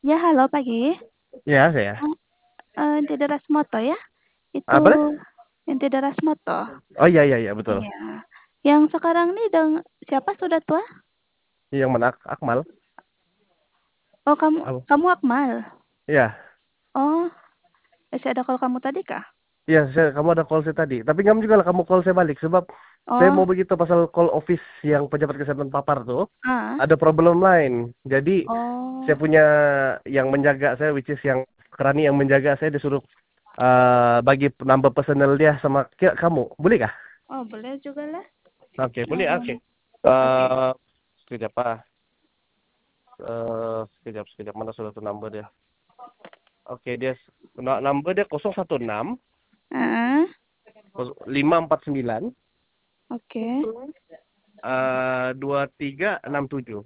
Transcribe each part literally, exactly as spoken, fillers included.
Ya, halo pagi. Iya, saya. Oh, eee, Inti Darasmoto ya? Itu Apa deh? Inti Darasmoto? Oh iya iya iya betul. Iya. Yang sekarang nih deng siapa sudah tua? Yang mana Ak- Akmal? Oh kamu Apa? kamu Akmal? Iya. Oh, masih ada call kamu tadi kah? Iya, saya, kamu ada call saya tadi. Tapi kamu juga lah kamu call saya balik sebab saya mau Oh, begitu pasal call office yang pejabat kesehatan papar tuh ah, ada problem lain. Jadi saya oh, punya yang menjaga saya, which is yang kerani yang menjaga saya disuruh eh, bagi number personal dia sama ki- kamu. Boleh kah? oh boleh juga lah. Oke, boleh. Oke. Oh, oke. Eh, sekejap ah. Eh, sekejap sekejap mana sudah tuh number dia? Oke, dia n- number dia nol satu enam Heeh, lima empat sembilan oke. eh dua tiga enam tujuh.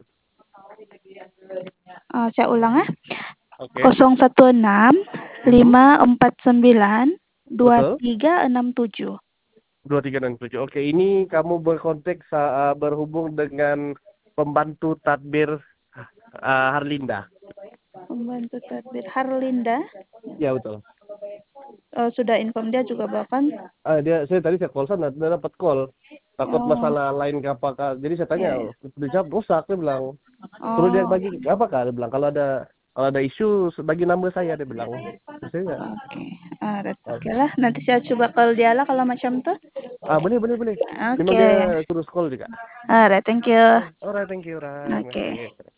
Oh, saya ulang ah. Oke, nol satu enam mhm, lima empat sembilan dua betul. tiga enam tujuh. Dua tiga enam tujuh. Oke, ini kamu berkontak sa- eh, berhubung dengan pembantu tadbir eh, Harlinda. Pembantu tadbir Harlinda. Ya betul. Oh, sudah inform dia juga bahkan. Ah, dia saya tadi saya call sana, dia dapat call. Takut Oh, masalah lain ke apakah. Jadi saya tanya, ya, ya. dia jawab rusak, dia bilang. Suruh dia Oh, bagi apakah dia bilang kalau ada kalau ada isu bagi number saya dia bilang. Saya enggak. oke. Alright, oke lah. Nanti saya coba call dia lah kalau macam tuh. Ah, boleh boleh boleh. Memang Oke. dia terus call juga. Alright, thank you. Alright, thank you, Rai. Oke. Makasih.